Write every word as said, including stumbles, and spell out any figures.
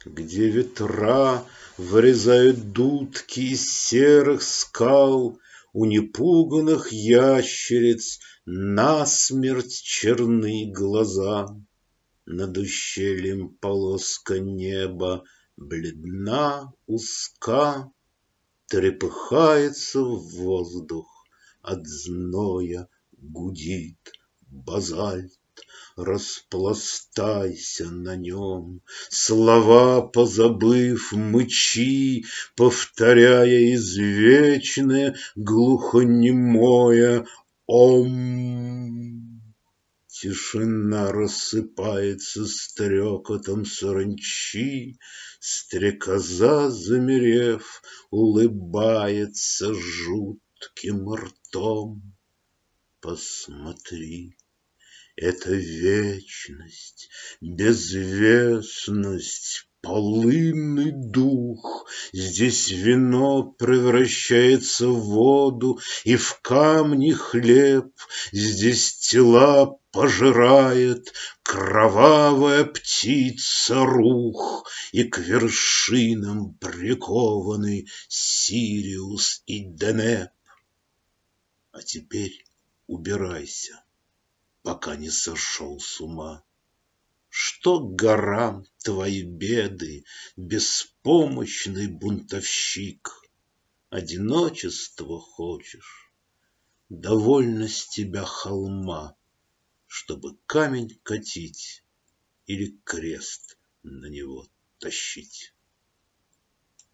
где ветра вырезают дудки из серых скал, у непуганых ящериц насмерть черны глаза. Над ущельем полоска неба бледна, узка, трепыхается воздух от зноя, гудит базальт. Распластайся на нем, слова позабыв, мычи, повторяя извечное глухонемое «Ом». Тишина рассыпается стрекотом саранчи, стрекоза, замерев, улыбается жутким ртом. Посмотри, это вечность, безвестность, полынный дух. Здесь вино превращается в воду, и в камни хлеб. Здесь тела пожирает кровавая птица рух, и к вершинам прикованы Сириус и Денеп. А теперь убирайся, пока не сошел с ума. Что горам твои беды, беспомощный бунтовщик? Одиночество хочешь? Довольно с тебя холма, чтобы камень катить или крест на него тащить.